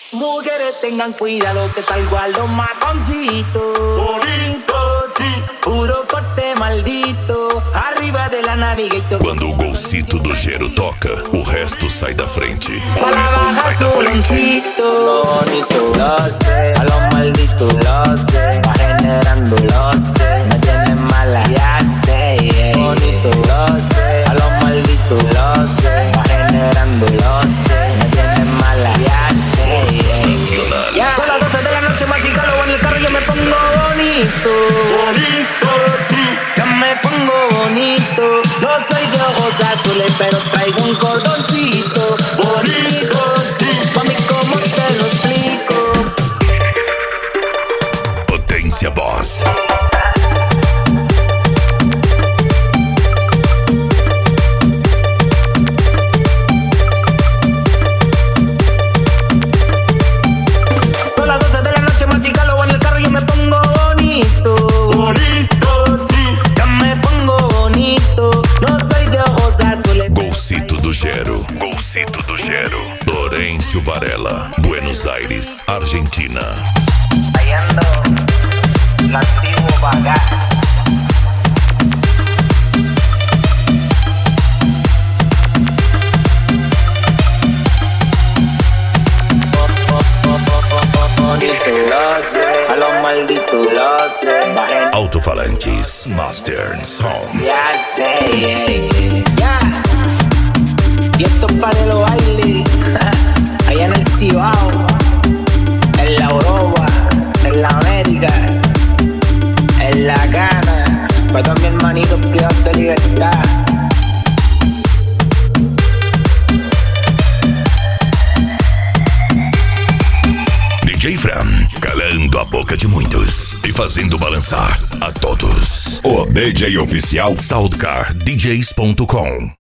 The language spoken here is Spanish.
Mujeres tengan cuidado que salgo a los matoncitos. Bonito, sí, puro porte maldito. Arriba de la Navigator. Quando o Golcito do Gero toca, o resto sai da frente. Para bajar su lencito. Lo bonito, lo sé. A los malditos, lo sé. Va generando, lo sé. Me tienen mala, ya sé. Yeah. Bonito, lo sé. A los malditos, lo sé. Va generando, lo sé. Me tienen mala, ya sé. Yeah. Son las 12 de la noche, más y calor en el carro yo me pongo bonito. Bonito, sí, yo me pongo bonito. No soy de ojos azules, pero traigo un cordoncito. Bonito, sí, mami, ¿cómo te lo explico? Potência Boss. Son las 12 de la noche, más y calor en el carro yo me pongo bonito. Bonito, sí, yo me pongo bonito. No soy de ojos azules. Golcito do Gero. Golcito do Gero. Lourenço Varela. Buenos Aires, Argentina. Fallando, la antiguo vagar. A los malditos lo sé. Bajen. Alto-falantes, Master Sound. Ya sé, ya. Y esto es para los bailes. Allá en el Cibao, en la Europa, en la América, en la Gana. Para todos mis hermanitos privados de libertad. DJ Fran, calando a boca de muitos e fazendo balançar a todos. O DJ oficial SoundcarDJs.com.